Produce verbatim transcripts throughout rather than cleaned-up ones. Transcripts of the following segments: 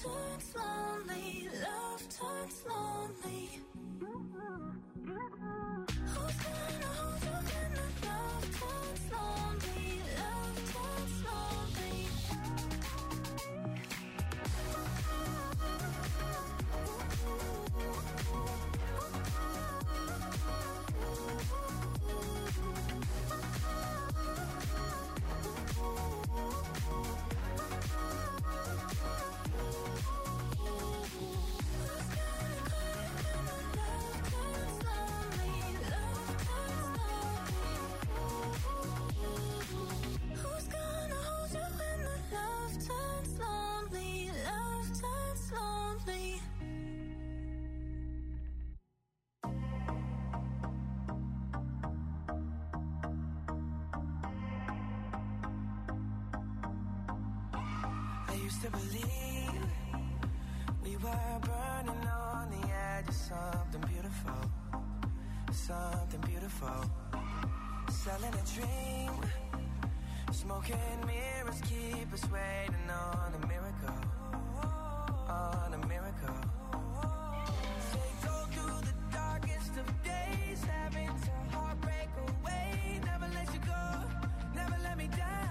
turns lonely, love turns lonely. Who's gonna hold you when the love turns lonely, love turns lonely. To believe we were burning on the edge of something beautiful, something beautiful. Selling a dream, smoking mirrors keep us waiting on a miracle, on a miracle. Say go through the darkest of days, having to heartbreak away. Never let you go, never let me down.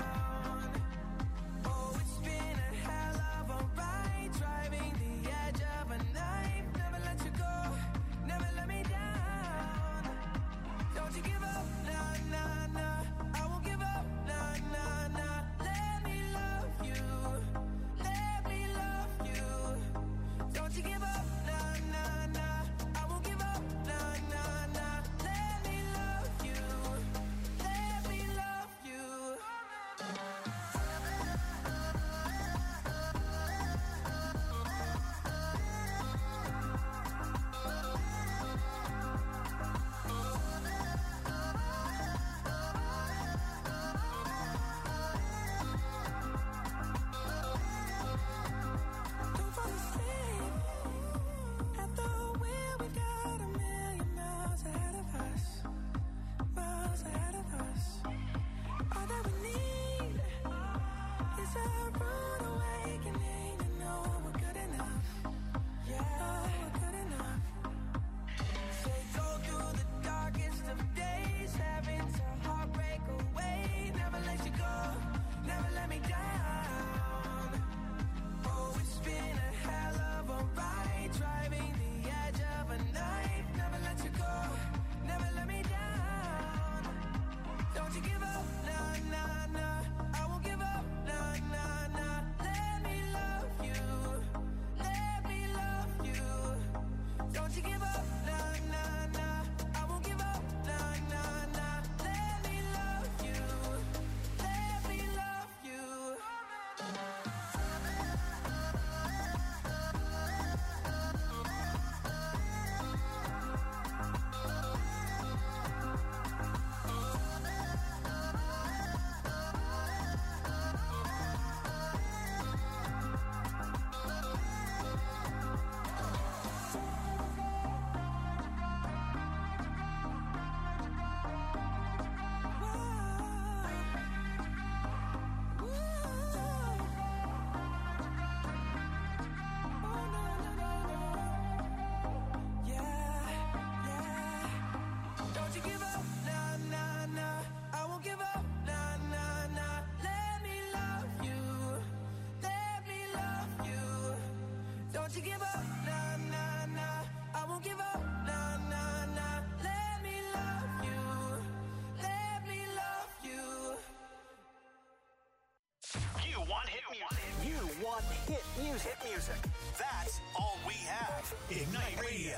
Ignite Radio.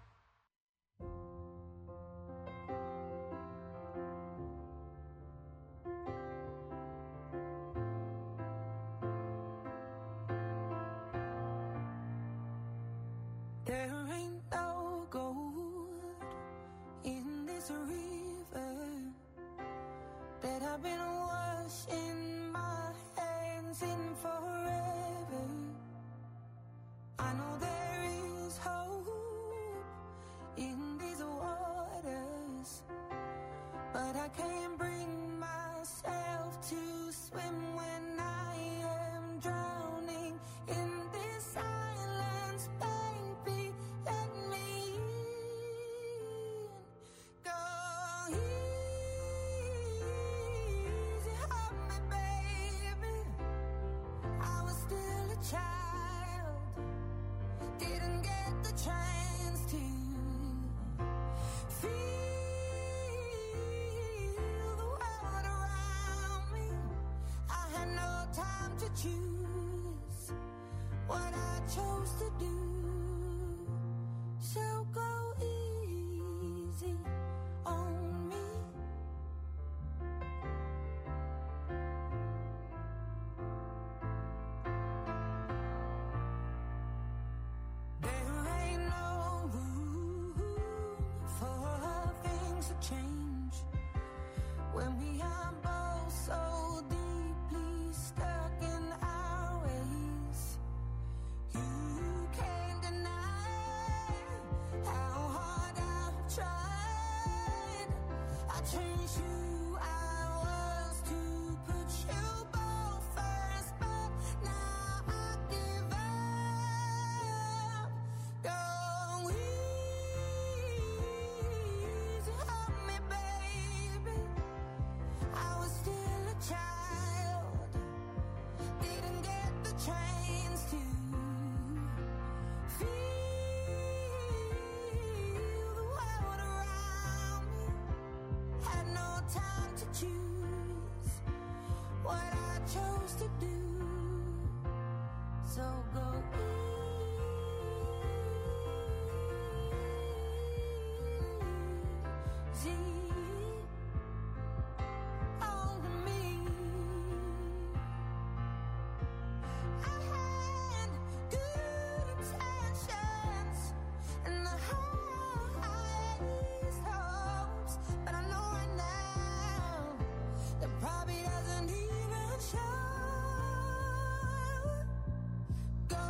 There ain't no gold in this river that I've been washing my hands in forever. I know there is hope child, didn't get the chance to feel the world around me. I had no time to choose what I chose to do. So go easy on me. There ain't no room for things to change when we are both so deeply stuck in our ways. You can't deny how hard I've tried. I changed who I was to put you both first, but now I give up. Go easy on me, baby. I was still a child, didn't get the chance to feel the world around me. Had no time to choose what I chose to do. So go easy on me. I had good intentions and the highest hopes, but I know right now that probably doesn't even show. Go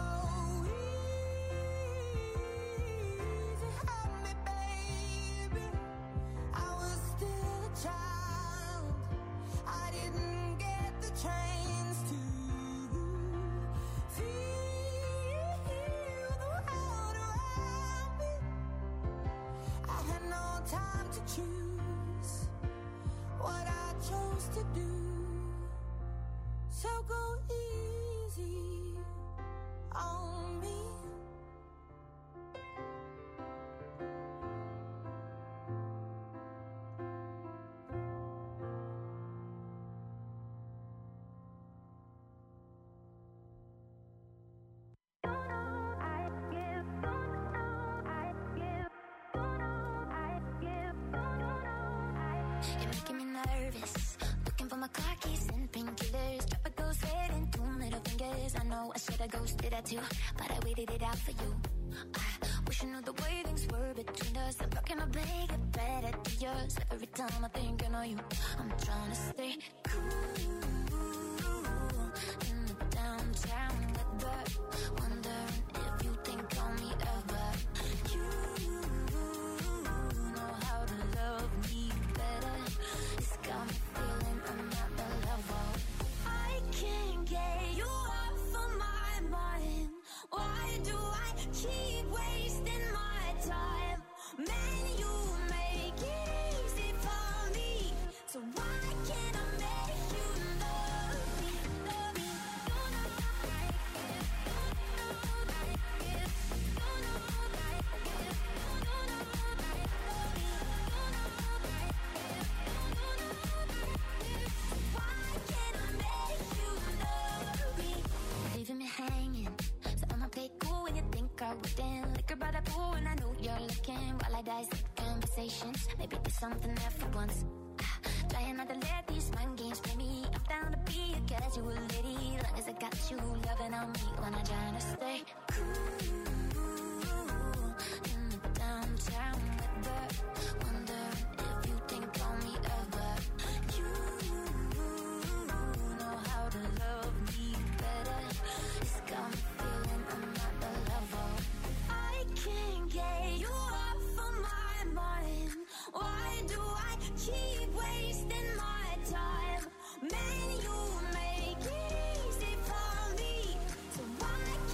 easy on me, baby. I was still a child, I didn't get the chance to feel the world around me. I had no time to choose what I chose to do. So go easy on me. You're making me nervous. Looking for my car keys and painkillers. Drop a ghost red and two middle fingers. I know I should've ghosted that too, but I waited it out for you. I wish I knew the way things were between us. I'm rocking my bag, get better to yours. Every time I think I know you, I'm trying to stay cool in the downtown weather. Wondering if you think on me ever. You know how to love me better. It's got me feeling I'm not the level. I can't get you off of my mind. Why do I keep wasting my time? Man, you make it easy for me. So why can't I make you love me, love me? You know like it, you know like it, you know like it, you know like it, you know like it, you know like it. So why can't I make you love me? Leaving me hanging, so I'ma play cool when you think I wouldn't. Liquor by the pool and I know you're looking while I dissect conversations. Maybe there's something there for once. Ah, trying not to let these mind games play me. I'm down to be a casual lady, long as I got you loving on me when I'm trying to stay cool in the downtown weather. Wondering if you think on me ever. You know how to love me better. It's got me feeling I'm not the level. I can't get you off of my mind. Why do I keep wasting my time? Man, you make it easy for me. So why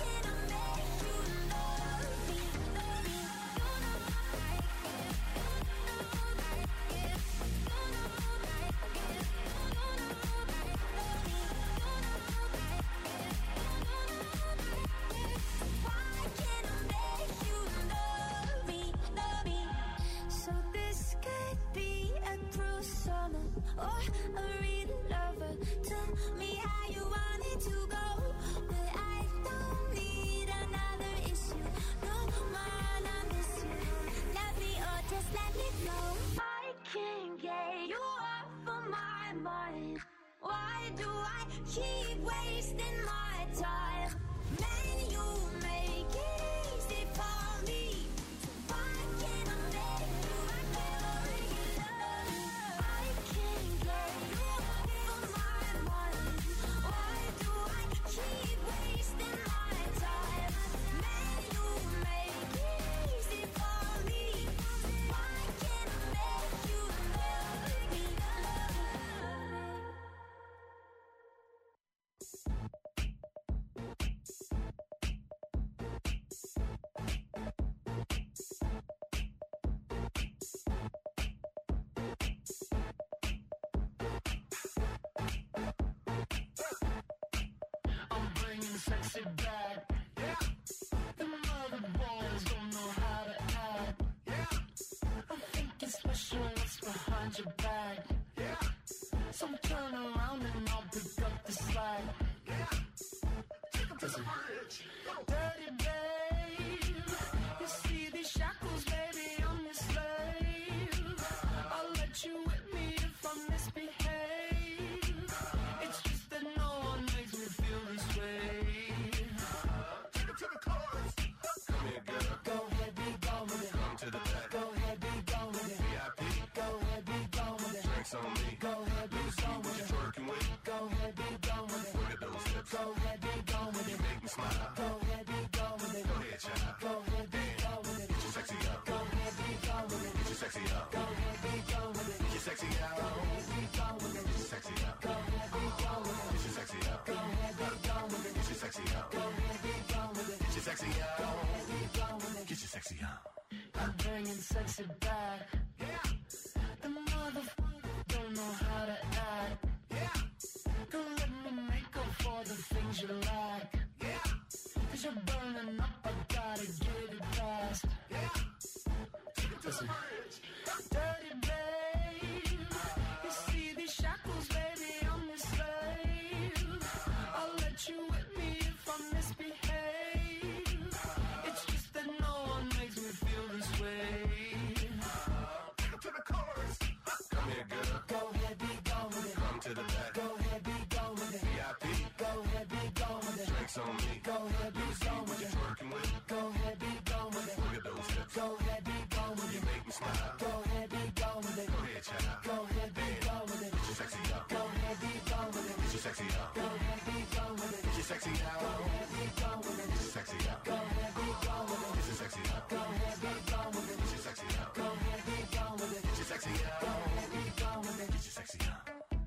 Why do I keep wasting my time? Man, you make it easy for me. Why can't I make you regular? I can't get you off of my mind. Why do I keep wasting my time? Man, you make it easy for me. Why can't I make you regular? I'm bringing sexy back. Yeah. The mother boys don't know how to act. Yeah. I think it's special what's behind your back. Yeah. So turn around and I'll pick up the slack. Yeah. Take 'em to the bridge. Dirty babe. You see these shackles, baby, I'm your slave. I'll let you whip me if I misbehave. It's just that no one makes me feel this way. Take 'em to the chorus. Come here, girl. Go ahead, be gone with it. Come to the back. Go ahead, be gone with it. V I P. Go ahead, be gone with it. Drinks on me. Go ahead, be gone with it. Working with. Go ahead, be gone with it. Look at those hips. Go ahead, be gone with it. You make me smile. Go ahead, be gone with it. Go ahead, child. Go ahead, be gone with it. Get your sexy up. Go ahead, be gone with it. Get your sexy up. Go ahead, be gone with it. Get your sexy out. Go ahead, be gone with it. Get your sexy up. Go ahead, be gone with it. Get your sexy up. Go ahead, be gone with it. Get your sexy up. Go ahead, be gone with it. Get your sexy up. Go ahead, be gone with it. Get your sexy up. I'm bringing sexy back. Yeah. The motherfucker don't know how to act. Yeah. Don't let me make up for the things you lack. Yeah. Cause you're burning up, I gotta get it fast. Yeah. Take it to the bridge. Dirty babe. You see these shackles, baby, I'm your slave. I'll let you whip me if I misbehave. It's just that no one makes me feel this way. Take it to the chorus. Come here, girl. Go ahead, be gone with it. Come to the back. Go ahead, be gone with it. V I P. Go ahead, be gone with it. Drinks on me. Go ahead, be gone with it. Working with. Go ahead, be gone with it. Look at those hips. Go ahead, be gone with it. You make me smile. Go ahead, be gone with it. Go ahead, child. Go ahead, be gone with it. Get your sexy up. Go ahead, be gone with it. Get your sexy up. Go ahead, be gone with it. Get your sexy out. Go ahead, be gone with it. Get your sexy up. Go ahead, be gone with it. Get your sexy up. Go ahead, be gone with it. Get your sexy up. Go ahead, be gone with it. Get your sexy up. Go ahead, be gone with it. Get your sexy up.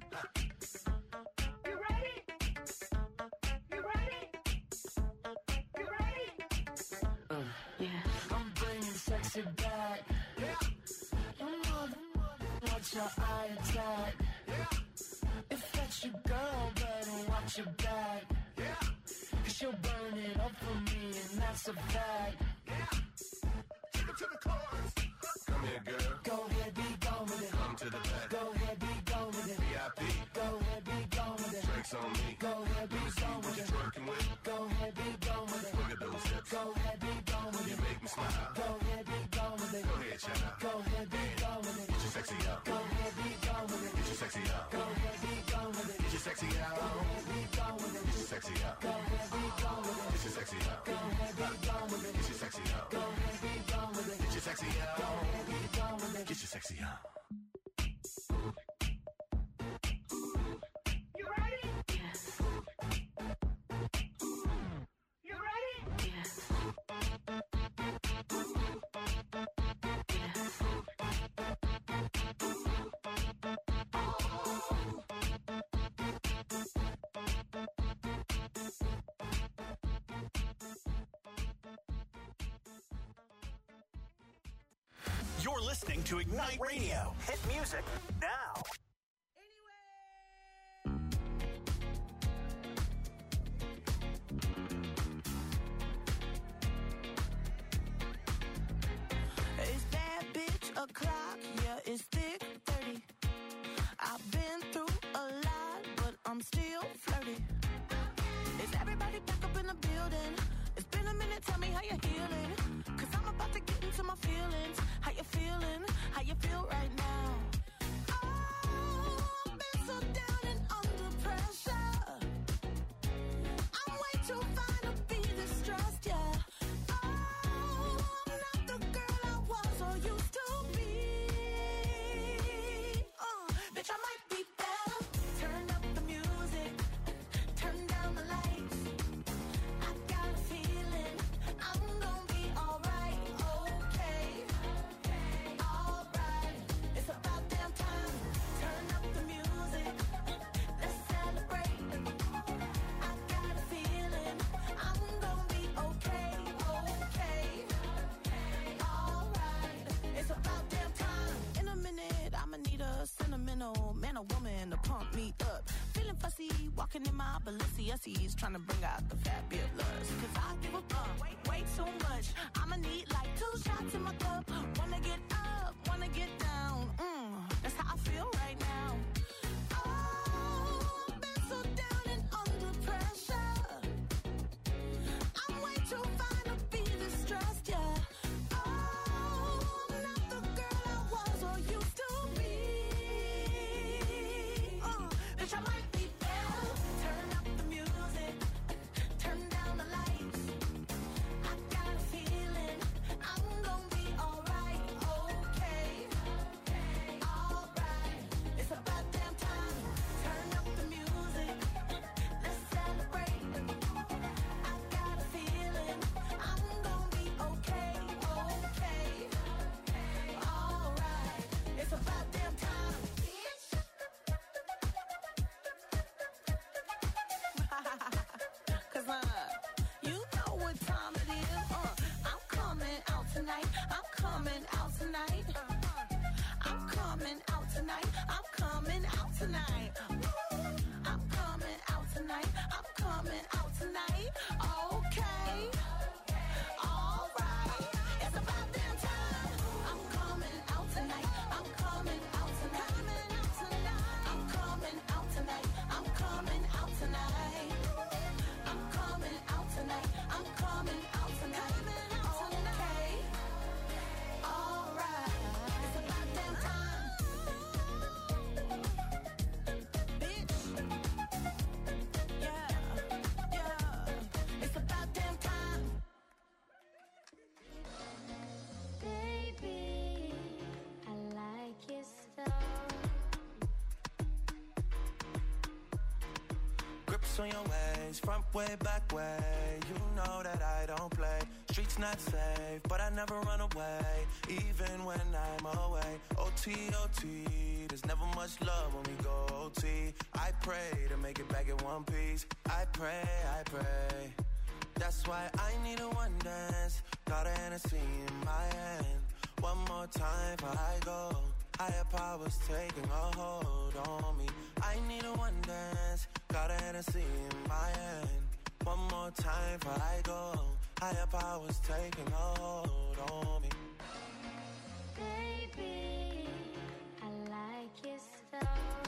You ready? You ready? You ready? I'm bringing sexy back. Yeah. You mother, watch your eye attack. Yeah. If that's your girl, better watch your back. Yeah. Cause she'll burn it up for me, and that's a fact. Yeah. Take it to the chorus. Come here, girl. Go ahead, be gone with it. Come to the back. Go ahead, be gone with it. V I P. Go ahead, be gone with it. Drinks on me. Go ahead, be gone with it. Working with. Go ahead, be gone with it. Look at those hips. Go ahead, be gone with it. You make me smile. Go ahead, be gone with it. Go ahead, child. Go ahead, be gone with it. Get your sexy up. Go ahead, be gone with it. Get your sexy up. Go ahead, be gone with it. Get your sexy out. Go ahead, be gone with it. Get your sexy up. Go ahead, be gone with it. Get your sexy up. Go ahead, be gone with it. Get your sexy up. Go ahead, be gone with it. Get your sexy up. Go ahead, be gone with it. Get your sexy up. You ready? You ready? You're listening to Ignite Radio. Hit music now. It's bad bitch o'clock, yeah, it's thick thirty. I've been through a lot, but I'm still flirty. Is everybody back up in the building? It's been a minute, tell me how you're healing. Cause I'm about to get into my feelings. How you feeling? How you feel right now? Oh, Walking in my Balenciennes, trying to bring out the fabulous. Cause I give a fuck way, way too much. I'ma need like two shots in my cup. Wanna get up, wanna get down. Mm, that's how I feel right now. Oh, I've been so down and under pressure. I'm way too fine to be distressed, yeah. Oh, I'm not the girl I was or used to be. Uh, bitch, I might be better. Turn up the music, turn down the lights. I got a feeling I'm gonna be alright, okay, alright. It's about damn time. Turn up the music, let's celebrate. I got a feeling I'm gonna be okay, okay, alright. It's about damn time. Cause uh, you know what time it is. Uh, I'm coming out tonight. I'm coming out tonight. I'm coming out tonight. I'm coming out tonight. I'm coming out tonight. I'm coming out tonight. Okay. Alright. It's about damn time. I'm coming out tonight. I'm coming out tonight. I'm coming out tonight. I'm coming out tonight. I'm coming out tonight. I'm coming out tonight. Okay. Alright. It's about damn time. Bitch. Yeah. Yeah. It's about damn time. Baby, I like your stuff. Grips on your ways, front way, back way. You know that I don't play. Streets not safe, but I never run away, even when I'm away. O T, O T, there's never much love when we go O T. I pray to make it back in one piece. I pray, I pray. That's why I need a one dance. Got a Hennessy in my hand. One more time before I go. Higher powers taking a hold on me. I need a one dance. Got a Hennessy in my hand. One more time before I go. Higher powers taking a hold on me. Baby, I like your stuff.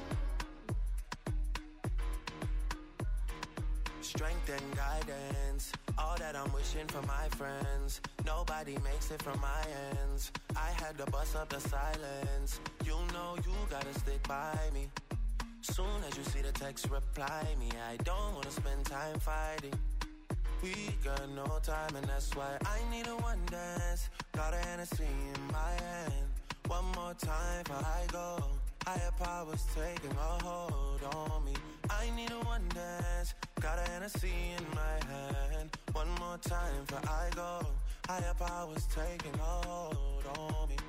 Strength and guidance, all that I'm wishing for my friends. Nobody makes it from my ends. I had to bust up the silence. You know you gotta stick by me. Soon as you see the text, reply me. I don't wanna spend time fighting. We got no time, and that's why I need a one dance. Got a Hennessy in my hand. One more time before I go. Higher powers taking a hold on me. I need a one dance. Got a Hennessy in my hand. One more time before I go. Higher powers taking a hold on me.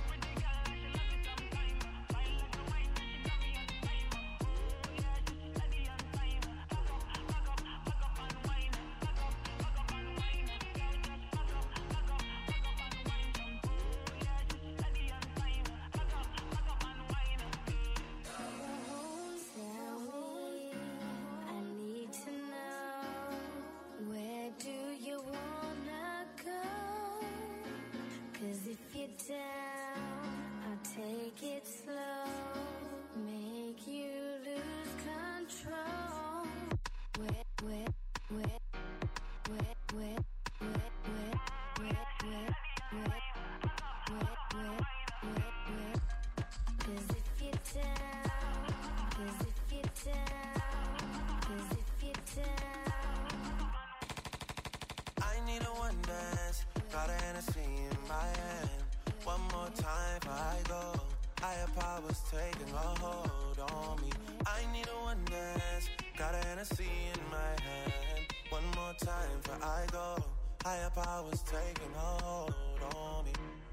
Tell me, I need to know, where do you wanna go? 'Cause if you're down, I'll take it slow, make you lose control. Where, where, where, where, where, where, where, where, where, where, where, where, where, where. 'Cause if you're down, 'cause if you're down, 'cause if you're down. I need a one dance. Got a Hennessy in my hand. One more time before I go. Higher powers taking a hold on me. I need a one dance. Got a Hennessy in my hand. One more time before I go. Higher powers taking a hold on me.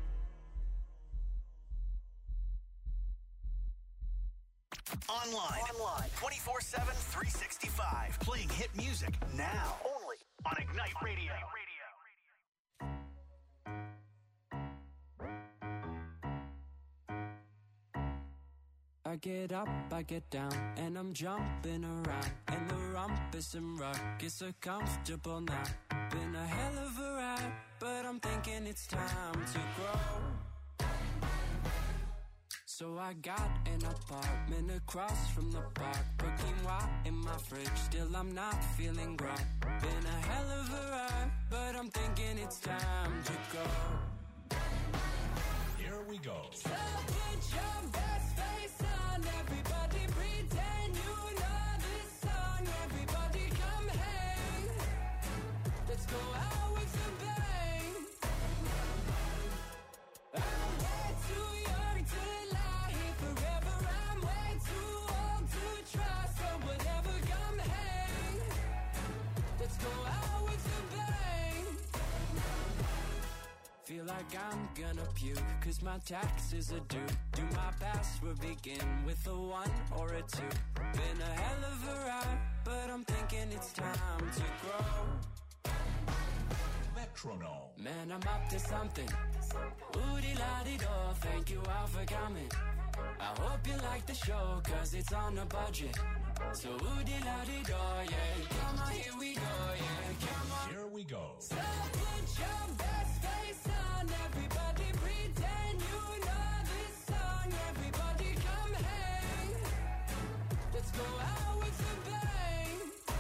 Online. Online. twenty-four seven, three sixty-five. Playing hit music now. Only on Ignite Radio. I get up, I get down, and I'm jumping around. And the rumpus and ruckus are comfortable now. Been a hell of a ride, but I'm thinking it's time to grow. So I got an apartment across from the park. Put quinoa in my fridge, still I'm not feeling grown. Been a hell of a ride, but I'm thinking it's time to go. Here we go. So put your best face on, everybody pretend you know this song. Everybody come hang, let's go out with a bang. I'm way too young to lie here forever. I'm way too old to try, so whatever, come hang, let's go out with a bang. Feel like I'm gonna puke, cause my taxes are due. Do my password begin with a one or a two? Been a hell of a ride, but I'm thinking it's time to grow. Metronome. Man, I'm up to something. Oodie-la-dee-do, thank you all for coming. I hope you like the show, cause it's on a budget. So oodie-la-dee-do, yeah. Come on, here we go, yeah. Come on. Here we go. So put your best face on, everybody pretend you know this song. Everybody come hang, let's go out with a bang.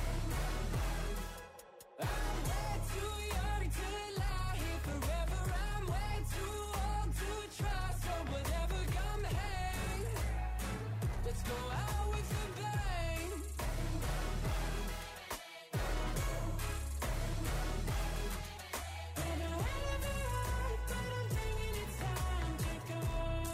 I'm way too young to lie here forever. I'm way too old to try, so whatever, come hang, let's go out with a bang. Been a hell of a ride, but I'm thinking it's time to go.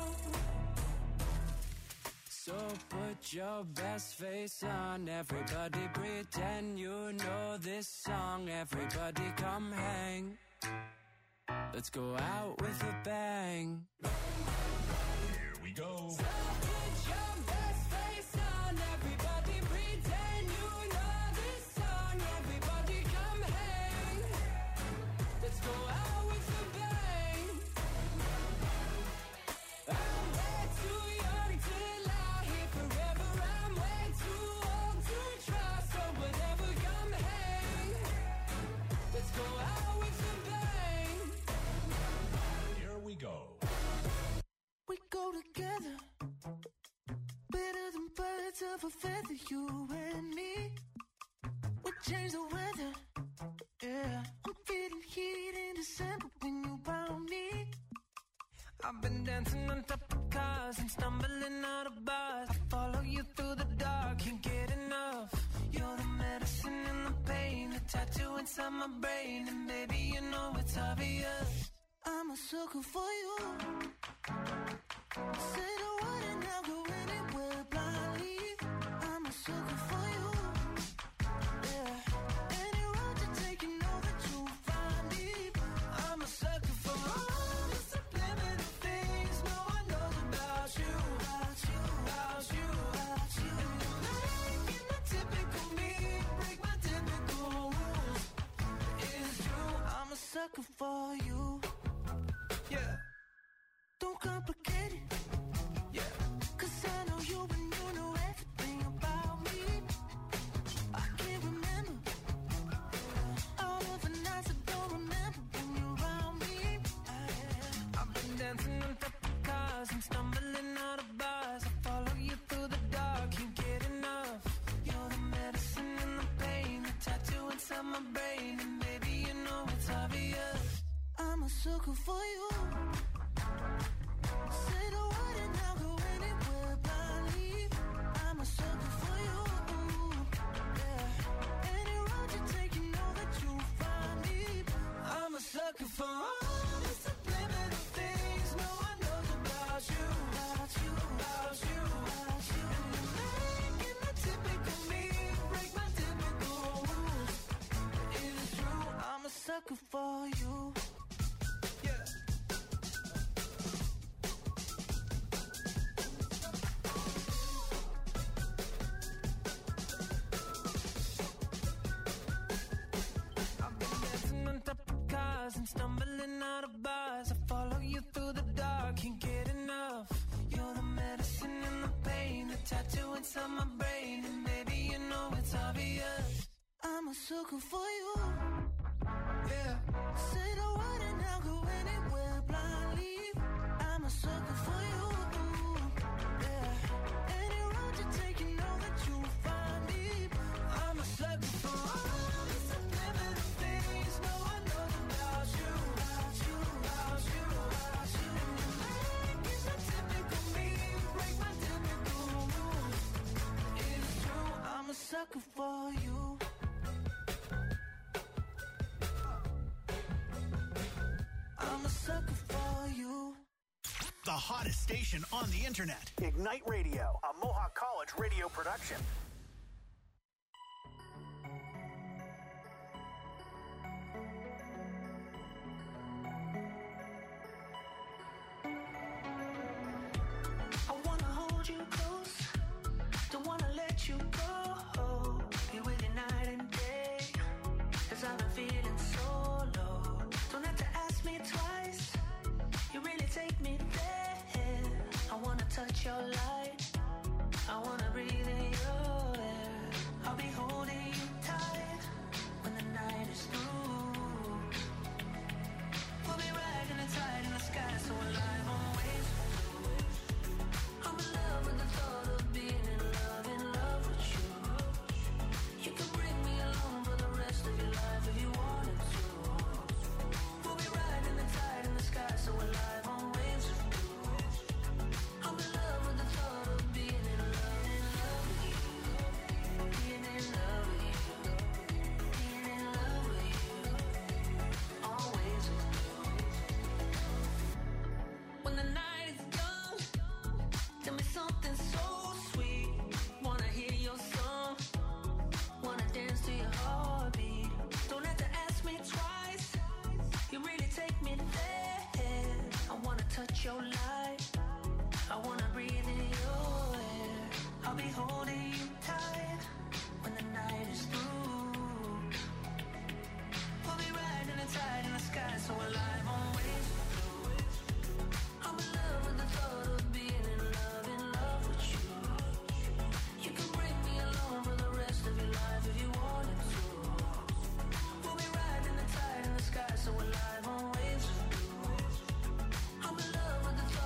So put your best face on, everybody pretend you know this song. Everybody come hang, let's go out with a bang. Here we go. Put your best face on, everybody pretend you know this song. Everybody come hang, let's go out with a bang. I'm way too young to lie here forever. I'm way too old to try, so whatever, come hang, let's go out with a bang. Here we go. We go together, better than birds of a feather, you and me. We change the weather, yeah. I'm feeling heat in December when you found me. I've been dancing on top of cars and stumbling out of bars. I follow you through the dark, can't get enough. You're the medicine and the pain, the tattoo inside my brain, and baby, you know it's obvious. I'm a sucker for you. Say the word and I'll go anywhere blindly. I'm a sucker for you. Yeah. Any road you take, you know that you'll find me. I'm a sucker for all the subliminal things no one knows about you. About you, about you, about you. And you're making the typical me break my typical rules. It's true, I'm a sucker for you. Yeah. Don't complicate it. Yeah. Cause I know you and you know everything about me. I can't remember all of the nights I don't remember when you're around me. I, I've been dancing on top of cars and stumbling out of bars. I follow you through the dark, can't get enough. You're the medicine and the pain, the tattoo inside my brain, and baby, you know it's obvious. I'm a sucker for you. Say the word and I'll go anywhere blindly. I'm a sucker for you. Yeah. Any road you take, you know that you'll find me. I'm a sucker for all the subliminal things no one knows about you. About you, about you, about you. And you're making the typical me break my typical rules. It's true, I'm a sucker for you. Yeah. I've been dancing on top of cars and stumbling out of bars. I follow you through the dark, can't get enough. You're the medicine and the pain, it's obvious. I'm a sucker for you. Yeah. Say the word and I'll go anywhere blindly. I'm a sucker for you. Yeah. Any road you take, you know that you'll find me. I'm a sucker for all the subliminal things no one knows about you. About you, about you, about you. Make it so typical me, break my typical rules. It's true, I'm a sucker for you. I'm a sucker for you. The hottest station on the internet. Ignite Radio, a Mohawk College radio production. I wanna hold you close. Don't wanna let you go. Be with you night and day. Cause I've been feeling so low. Don't have to ask me twice. You really take me there. I wanna touch your light. I wanna breathe in your air. I'll be holding you tight when the night is through. We'll be riding the tide in the sky, so alive on waves. I'm in love with the thought of being in love, in love with you. You can bring me along for the rest of your life if you wanted to. We'll be riding the tide in the sky, so alive on waves. I'm in love with the thought of being in love, in love with you. Being in love with you. Being in love with you. Always with you. When the night is done, tell me something so sweet. Wanna hear your song. Wanna dance to your heartbeat. Don't have to ask me twice. You really take me there. I wanna touch your light. I wanna breathe in your air. I'll be holding you tight when the night is through. We'll be riding the tide in the sky, so alive on waves. I'm in love with the thought of being in love, in love with you. You can bring me along for the rest of your life if you wanted to. We'll be riding the tide in the sky, so alive on waves. I'm in love with the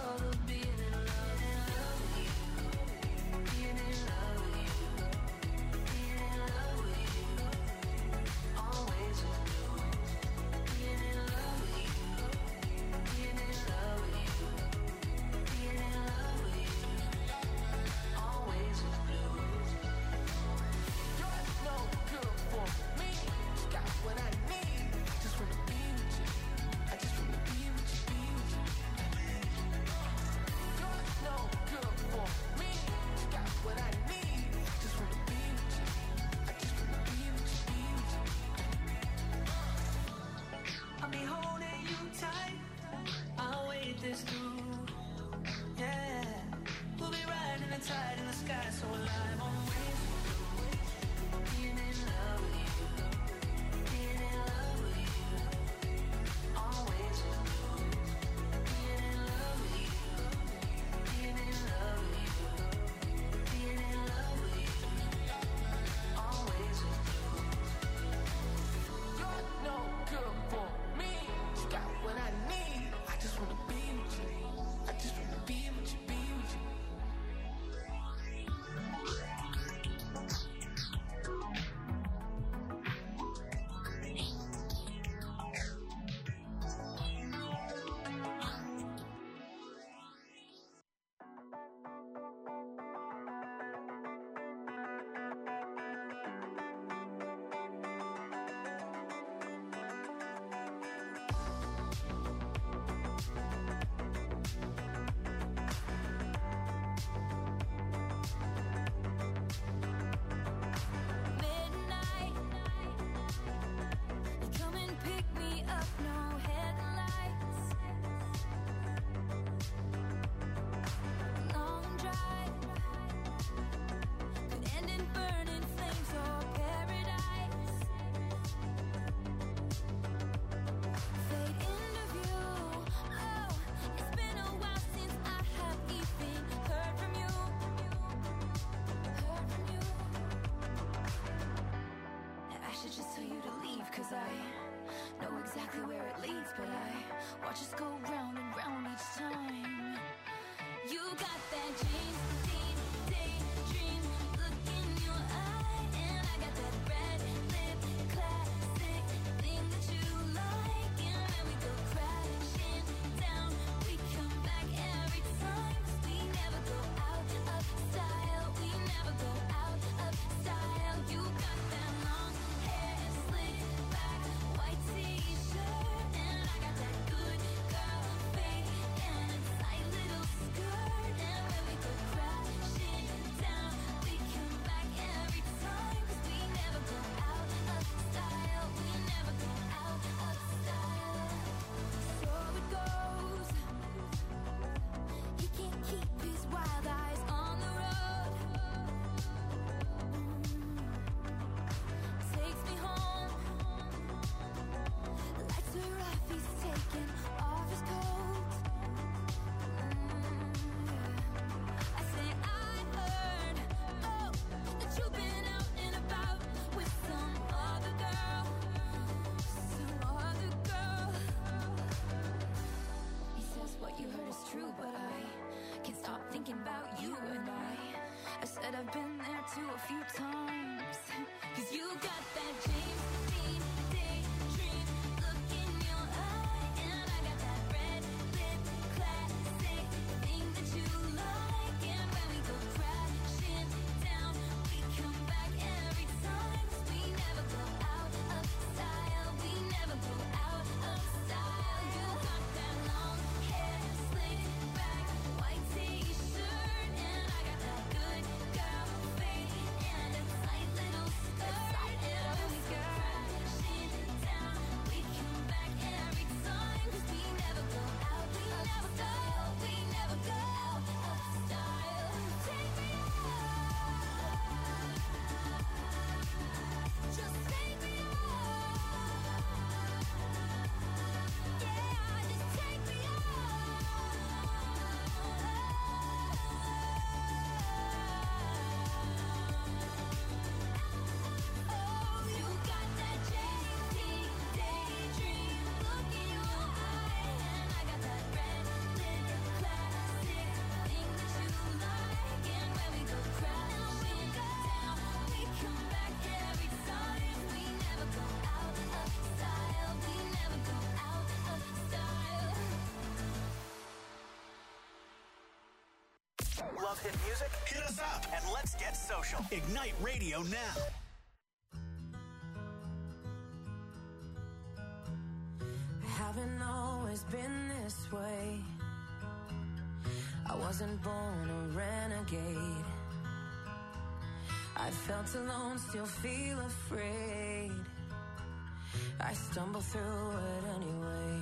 tell you to leave, cause I know exactly where it leads, but I watch us go round and round each time. You got that dream, deep, daydream look in your eye, and I got that red lip classic thing that you like, and when we go crashing down, we come back every time, 'cause we never go out of style, we never go out of style. You got that long hair, slick back, white t-shirt, and I got that good girl fade and a tight little skirt, and when we go crashing down, we come back every time, 'cause we never go out of style, we never go out of style. So it goes, he can't keep his wild eyes on the road. Takes me home, lights are off, he's taking off his coat. I say I heard, oh, that you've been out and about with some other girl, some other girl. He says what you heard is true, but I can't stop thinking about you, and I I said I've been there too a few times, 'cause you got that James Dean daydream look in your eye, and I got that red lip classic thing that you like, and when we go crashing down, we come back every time, 'cause we never go out of style, we never go out of style. You got that long hair, slick back, white t-shirt, and I got that good girl fade and a tight little skirt, and when we go crashing down, we come back every time, 'cause we never go out of style, we never go out of style. Take me out, just take me out, yeah, just take me out. Oh, you got that J T daydream look in your eye, and I got that red lip classic thing that you like, and when we go crashing down, we come back every time, we never go out of style, we never go out of style. Love hit music? Hit us up and let's get social. Ignite Radio now. Haven't always been this way. I wasn't born a renegade. I felt alone, still feel afraid. I stumble through it anyway.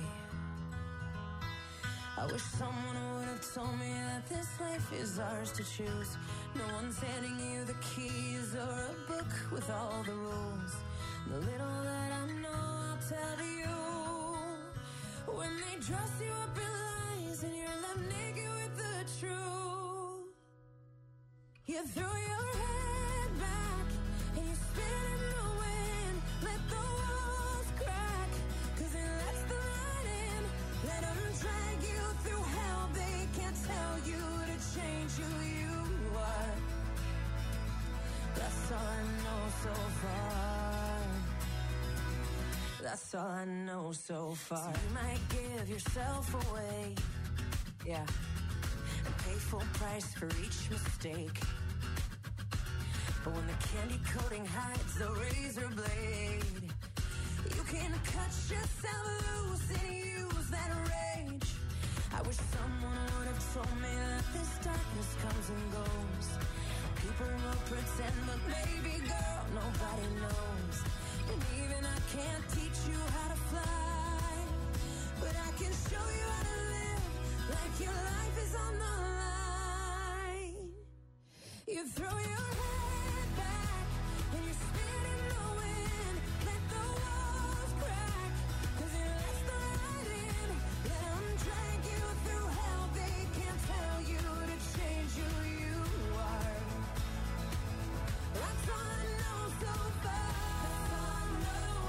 I wish someone would have told me that this life is ours to choose. No one's handing you the keys or a book with all the rules. The little that I know, I'll tell you. When they dress you up in lies and you're left naked with the truth, you throw your head back and you spin in the wind. Let the walls crack, 'cause it lets the light in. Let them drag you through hell. They can't tell you to change who you are. That's all I know so far. That's all I know so far. So you might give yourself away, yeah, and pay full price for each mistake. But when the candy coating hides the razor blade, you can cut yourself loose and use that rage. I wish someone would have told me that this darkness comes and goes. People will pretend, but baby girl, nobody knows. And even I can't teach you how to fly, but I can show you how to live like your life is on the line. You throw your head back and you spin in the wind. Let the walls crack, 'cause it lets the light in. Let them drag you through hell. They can't tell you to change who you are. That's all I know so far. That's all I know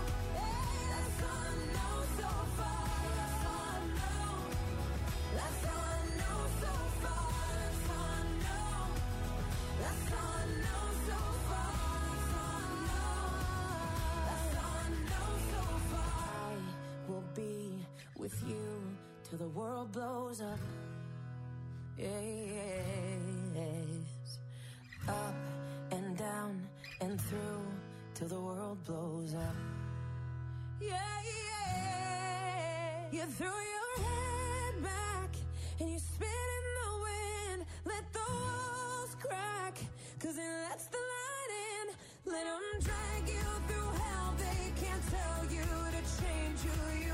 with you till the world blows up. Yes. Up and down and through till the world blows up. Yeah, yeah. You threw your head back and you spit in the wind. Let the walls crack, cause it lets the light in. Let them drag you through hell. They can't tell you to change who you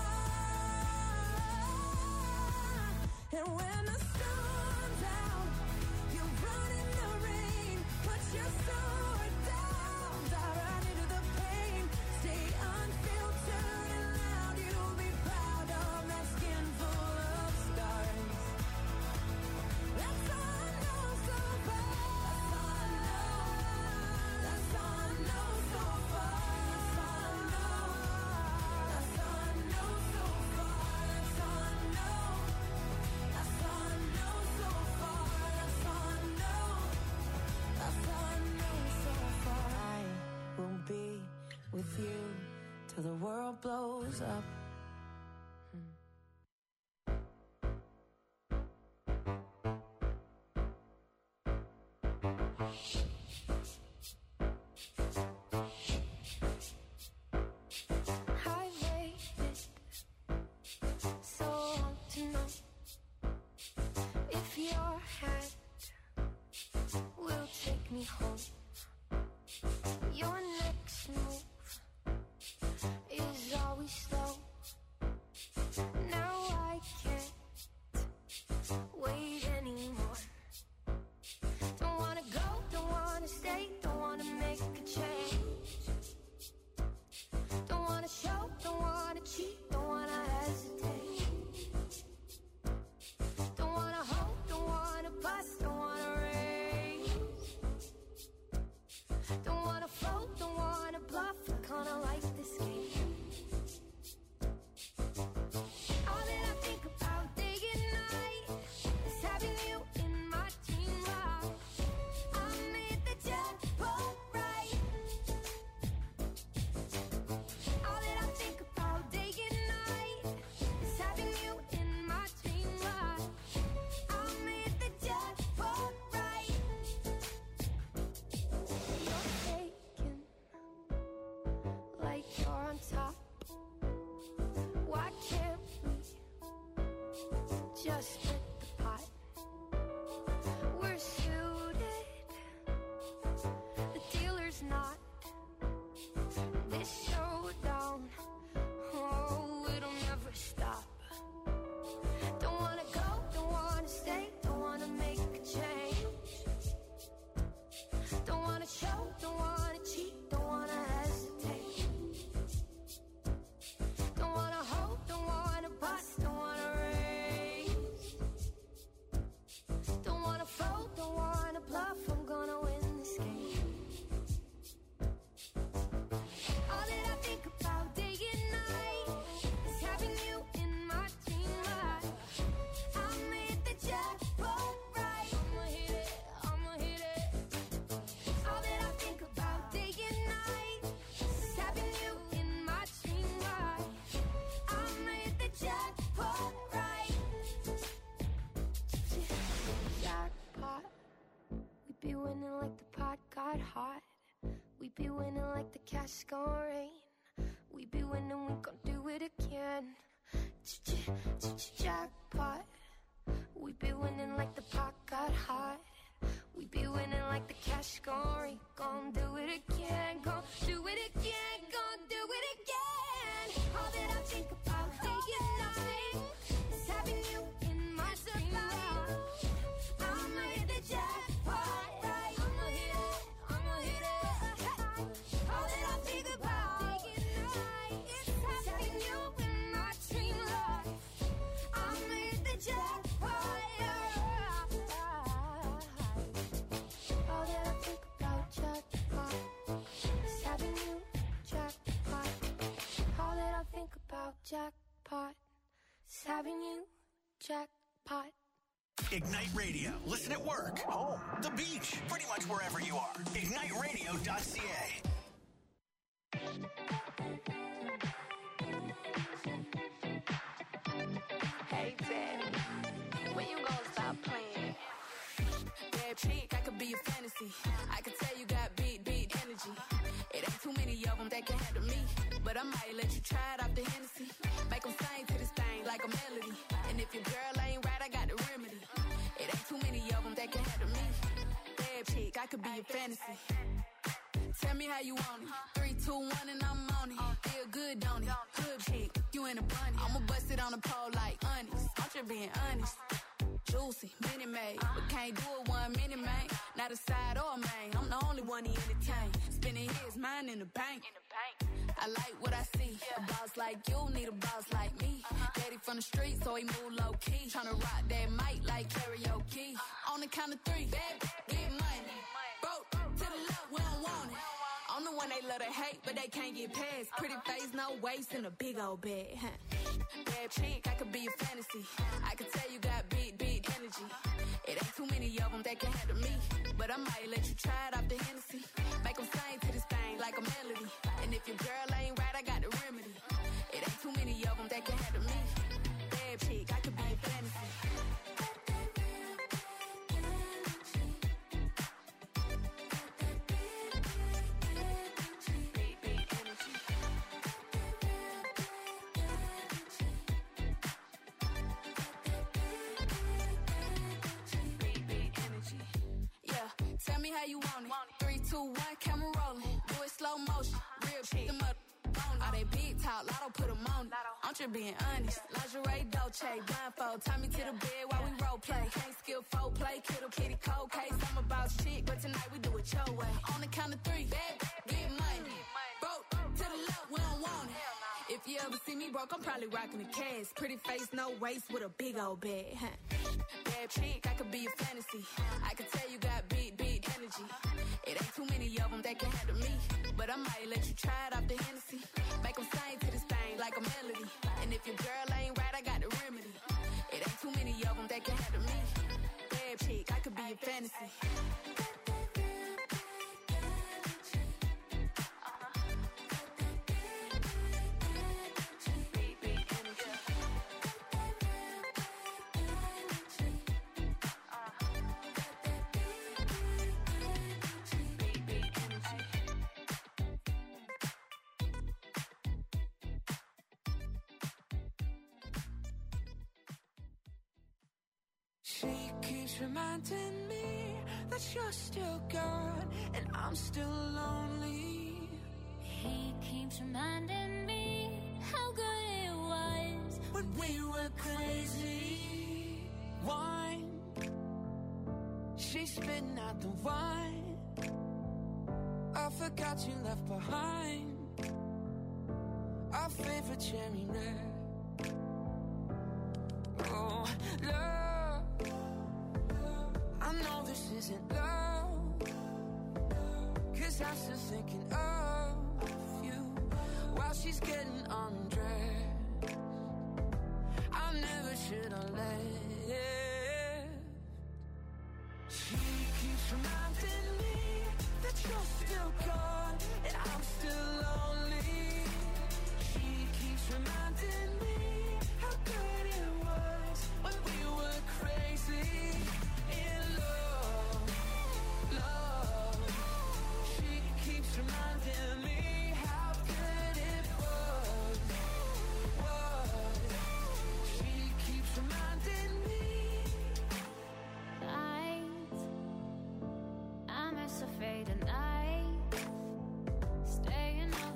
are. And when the sun's out, you run in the rain. Put your sword down, dive right into the pain. Stay unfiltered and loud. You'll be proud of that skin full of scars. That's all I know so far. That's all I know so far. That's all I know. That's all I know so far. That's all I know. That's all I know so far. That's all I know. That's all I know so far. I will be with you till the world blows up. I waited so long to know if your hand will take me home. Your next move is always slow. Now I can't wait anymore. Don't wanna go, don't wanna stay, don't wanna make a change. Don't wanna show, don't wanna cheat, don't wanna hesitate. Don't wanna hope, don't wanna bust, don't wanna raise. Don't wanna float, don't wanna bluff, I kinda like this game. All that I think about day and night is having you in my dream life. I made the jackpot right. All that I think about day and night is having you in my dream life. I made the jackpot right. You're taken like you're on top. Why can't we just split the pot? We're suited, the dealer's not. This showdown, oh, it'll never stop. Don't wanna go, don't wanna stay, don't wanna make a change. Don't wanna show, don't wanna cheat, don't wanna hesitate. Don't wanna hope, don't wanna bust, don't wanna raise. Don't wanna fold, don't wanna bluff, I'm gonna win this game. All that I think about day and night is having you in my dream life. I made the jackpot right. I'ma hit it, I'ma hit it. All that I think about day and night is having you in my dream life. I made the jackpot right. Jackpot. We be winning like the pot got hot. We be winning like the cash gon' rain. We be winning, we gon' do it again. Jackpot. We be winning like the pot got hot. We be winning like the cash gon' rain. Gon' do it again, gon' do it again, gon' do it again. All that I think about day and night is having you in my dream life. I made the jackpot right. I'ma hit it, I'ma hit it. All that I think about day and night is having you in my dream life. I made the jackpot. All that I think about jackpot is having you jackpot. All that I think about jackpot is having you jackpot. Ignite Radio. Listen at work, home, the beach, pretty much wherever you are. ignite radio dot c a. Hey, Daddy, when you gonna stop playing? Bad chick, I could be a fantasy. I could tell you got big, big energy. It ain't too many of them that can handle me. But I might let you try it off the Hennessy. Make them sing to this thing like a melody. And if your girl ain't right, I got the remedy. It ain't too many of them that can handle me. Bad chick, I could be a fantasy. Tell me how you want it. Three, two, one, and I'm on it. Feel good, don't it? Hood chick, you in a bunny. I'ma bust it on the pole like honest. I'm just being honest. Juicy, mini made, but can't do it one minute, man. Not a side or a main. I'm the only one he entertain. Spending his mind in the bank. I like what I see. A boss like you need a boss like me. Daddy from the street, so he move low key. Tryna rock that mic like karaoke. On the count of three, bad, get money. Broke to the left, we don't want it. I'm the one they love to hate, but they can't get past. Pretty face, no waist, and a big old bag. Bad chick, I could be a fantasy. I could tell you got big, big energy. It ain't too many of them that can handle me. But I might let you try it off the Hennessy. Make them sing to this thing like a melody. And if your girl ain't right, I got the remedy. It ain't too many of them that can handle me. Bad chick, I could be a fantasy. Tell me how you want it. Three, two, one, camera rolling. Do it slow motion. Real shit. Them up on all they big talk. Lotto put them on it. I'm just being honest. Lingerie, Dolce, blindfold. Tie me to the bed while we role play. Can't skill folk play. Kiddo, kitty, cold case. I'm about shit, but tonight we do it your way. On the count of three, bad, get money. Broke to the left, we don't want it. If you ever see me broke, I'm probably rocking a cash. Pretty face, no waist, with a big old bag. Bad chick, I could be a fantasy. I could tell you got big, big energy. It ain't too many of them that can handle me. But I might let you try it off the Hennessy. Make them sing to this thing like a melody. And if your girl ain't right, I got the remedy. It ain't too many of them that can handle me. Bad chick, I could be a fantasy. She keeps reminding me that you're still gone and I'm still lonely. He keeps reminding me how good it was when we were crazy. Wine, she's spitting out the wine. I forgot you left behind our favorite cherry red. Oh, love, I know this isn't love, 'cause I'm still thinking of you while she's getting undressed. I never should have left. She keeps reminding me that you're still gone and I'm still lonely. She keeps reminding me how good it was when we were crazy in love, love. She keeps reminding me how good it was, was. She keeps reminding me. Night, I miss a fading night, staying up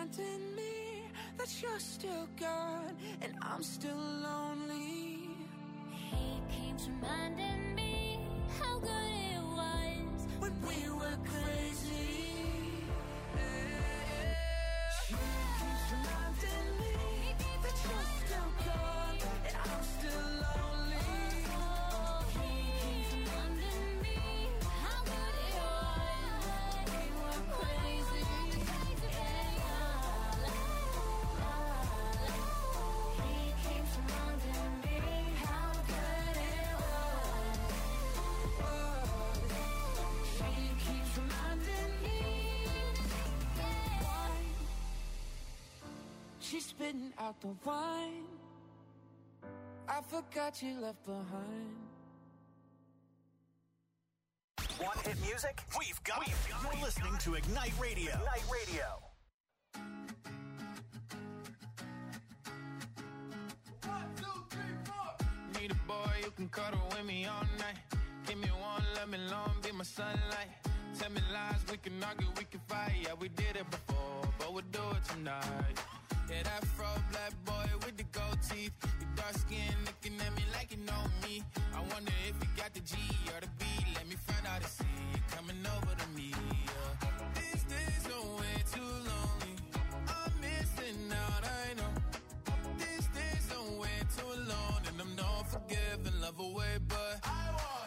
reminding me that you're still gone and I'm still lonely. He keeps reminding me how good it was when we were crazy. She keeps reminding me that you're still gone and I'm still lonely. He keeps reminding me how good it was when we were crazy. He keeps reminding me how good it was. She keeps reminding me. She's spitting out the wine I forgot you left behind. Want hit music? We've got it. You're listening to Ignite Radio. Ignite Radio. One, two, three, four. Need a boy you can cuddle with me all night. Give me one, let me long, be my sunlight. Tell me lies, we can argue, we can fight. Yeah, we did it before, but we'll do it tonight. Yeah, that fro black boy with the gold teeth. Your dark skin looking at me like you know me. I wonder if you got the G or the B. Let me find out and see you coming over to me. Yeah. These days are way too lonely. I'm missing out, I know. These days are way too alone, and I'm not forgiving, love away, but I want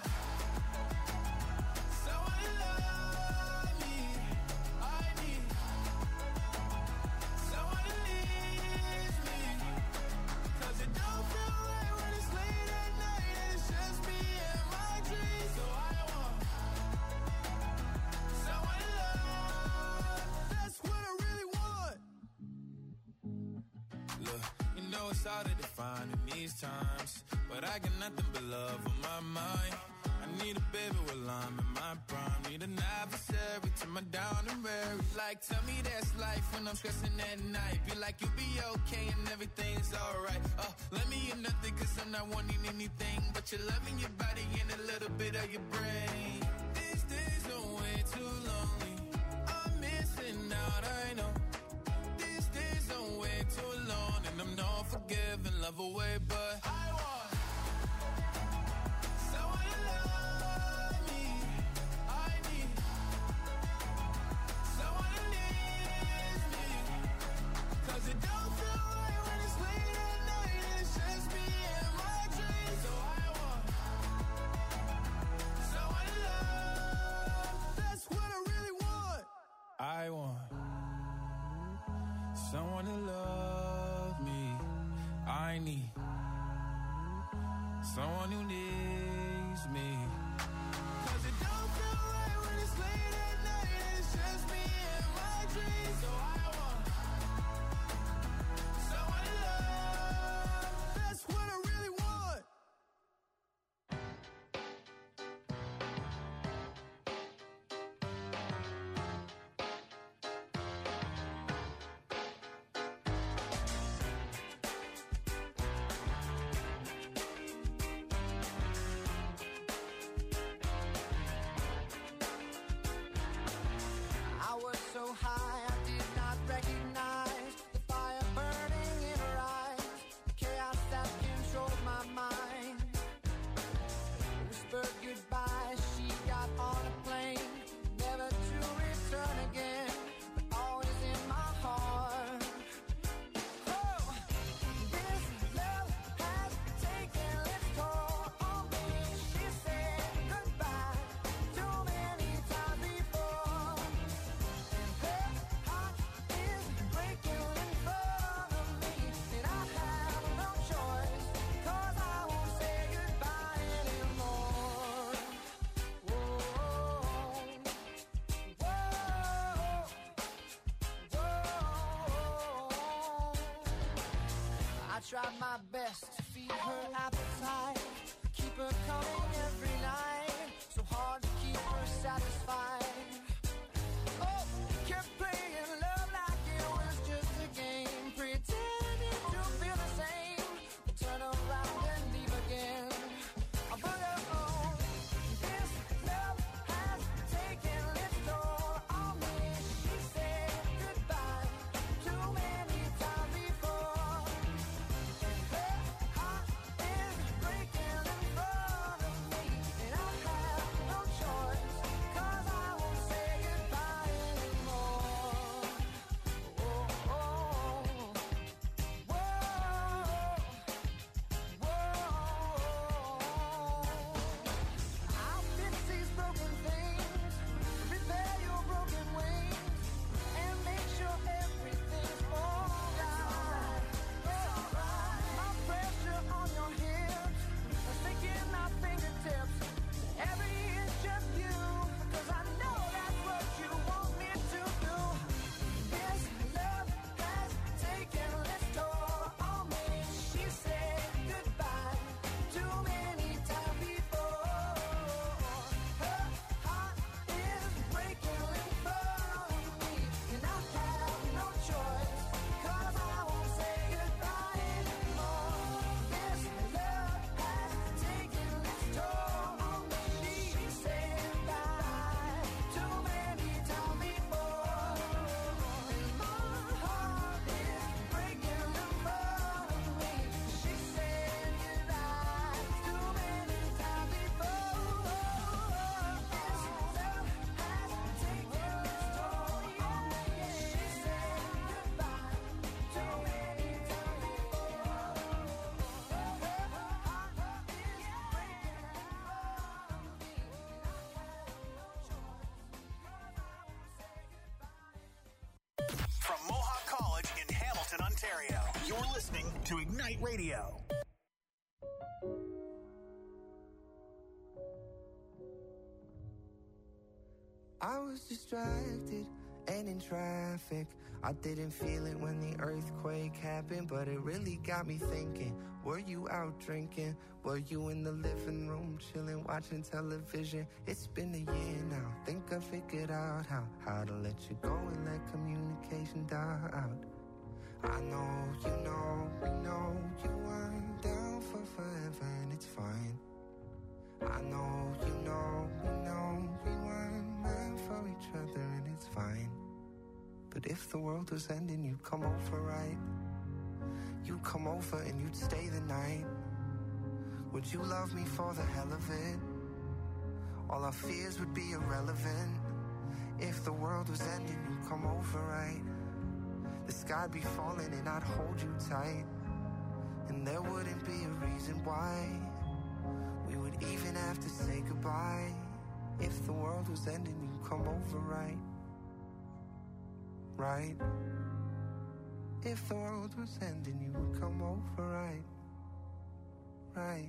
someone to love me. I need someone to leave me, 'cause it don't feel right when it's late at night and it's just me and my dreams. So I want someone to love. That's what I really want. Look, you know it's hard to define in these times, but I got nothing but love on my mind. I need a baby while I'm in my prime. Need an adversary to my down and weary. Like, tell me that's life when I'm stressing at night. Be like, you'll be okay and everything's alright. Uh, let me in nothing 'cause I'm not wanting anything but your love in your body and a little bit of your brain. These days are way too lonely. I'm missing out, I know. These days are way too alone, and I'm not forgiving, love away, but I want someone to love me. I need someone to leave me, 'cause it don't feel right when it's late at night and it's just me and my dreams. So I want someone to love. That's what I really want. I want someone to love me. I need someone who needs me, 'cause it don't feel right when it's late at night and it's just me and my dreams. So I want someone to love. That's what I really want. I was so high I did not recognize the fire burning in her eyes, the chaos that controlled my mind. Whispered goodbye, she got on a plane, never to return again, but always in my heart. Oh, this love has taken its toll on me. She said goodbye too many times before. Her heart is breaking in front of me, and I have no choice, 'cause I won't say goodbye anymore. Whoa, whoa, whoa. I tried my best to feed her appetite, keep her coming every night, so hard to keep her satisfied. Oh, kept playing love like it was just a game, pretending to feel the same, but turn around and leave again. I put her on. This love has taken its toll on me. She said goodbye too to Ignite Radio. I was distracted and in traffic. I didn't feel it when the earthquake happened, but it really got me thinking. Were you out drinking? Were you in the living room chilling, watching television? It's been a year now. Think I figured out how how to let you go and let communication die out. I know, you know, we know you weren't down for forever, and it's fine. I know, you know, we know we weren't meant for each other, and it's fine. But if the world was ending, you'd come over, right? You'd come over and you'd stay the night. Would you love me for the hell of it? All our fears would be irrelevant. If the world was ending, you'd come over, right? The sky'd be falling and I'd hold you tight. And there wouldn't be a reason why we would even have to say goodbye. If the world was ending, you'd come over, right? Right? If the world was ending, you would come over, right? Right?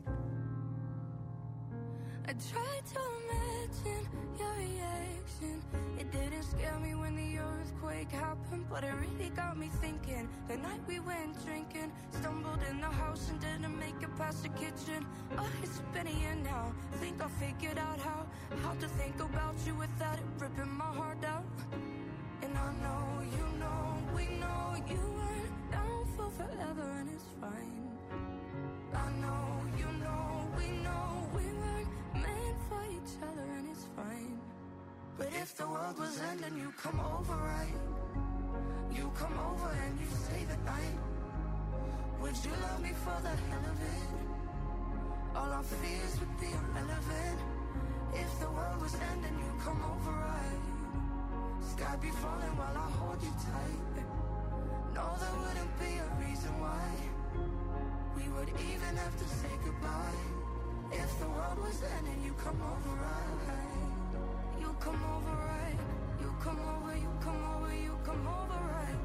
I tried to imagine your reaction. It didn't scare me when the earthquake happened, but it really got me thinking. The night we went drinking, stumbled in the house and didn't make it past the kitchen. Oh, it's been a year now. Think I figured out how How to think about you without it ripping my heart out. And I know, you know, we know you weren't down for forever, and it's fine. I know, you know, we know we weren't meant for each other, and it's fine. But if the world was ending, you come over, right? You come over and you stay the night. Would you love me for the hell of it? All our fears would be irrelevant. If the world was ending, you come over, right? Sky be falling while I hold you tight. No, there wouldn't be a reason why we would even have to say goodbye. If the world was ending, you come over, right? You come over, right? You come over, you come over, you come over, right?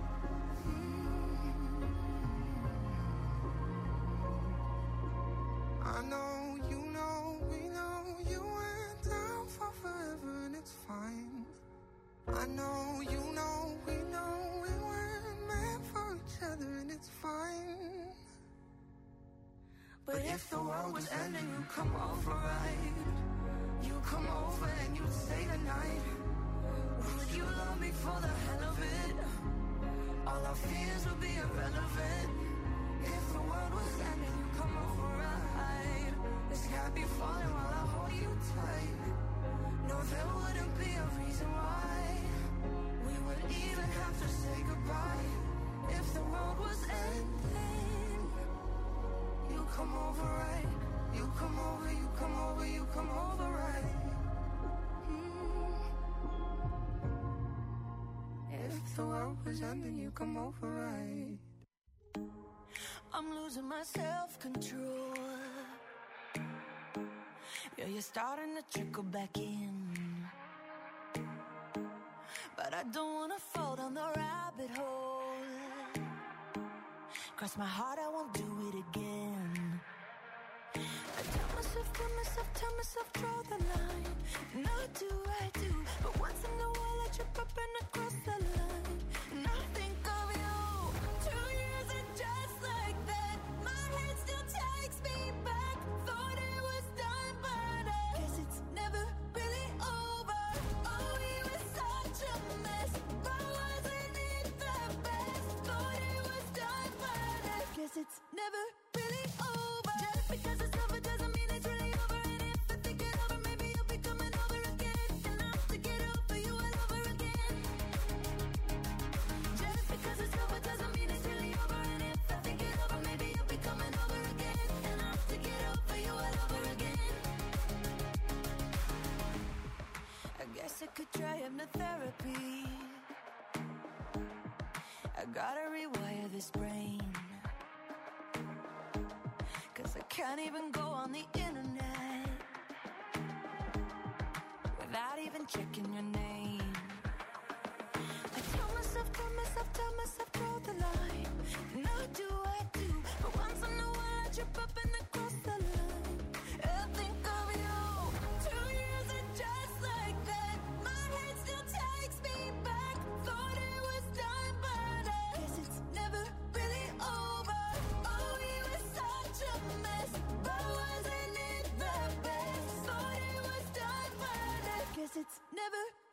Mm. I know, you know, we know you went down for forever, and it's fine. I know, you know, we know we weren't meant for each other, and it's fine. But if the world was ending, you come over, right? You come over and you stay the night. Would you love me for the hell of it? All our fears would be irrelevant. If the world was ending, you come over, right? The sky be falling while I hold you tight. No, there wouldn't be a reason why we would even have to say goodbye. If the world was ending, you come over, right? You come over, you come over, you come over, right? Mm. If the world was ending, you come over, right? I'm losing my self-control. Yeah, you're starting to trickle back in, but I don't wanna fall down the rabbit hole. Cross my heart, I won't do it again. I tell myself, tell myself, tell myself, draw the line. And I do, I do, but once in a while I trip up and I cross the line. And I think of you, two years and just like that, my head still takes me back. Thought it was done, but I guess it's never really over. Oh, we were such a mess, but wasn't it the best? Thought it was done, but I guess it's never really over. Just because it's over doesn't mean it's really over. And if I think it over, maybe you'll be coming over again. And I'll have to get over you all over again. Just because it's over doesn't mean it's really over. And if I think it over, maybe you'll be coming over again. And I'll have to get over you all over again. I guess I could try hypnotherapy. I gotta rewire this brain, 'cause I can't even go on the internet without even checking your name. I tell myself myself, tell myself, tell myself, draw the line. And I do, I do. But once in a while I trip up and I cross the line. I think of you. Two years and just like that, my head still takes me back. Thought it was done, but I guess it's never really over. Oh, we were such a mess, but wasn't it the best? Thought it was done, but I guess it's never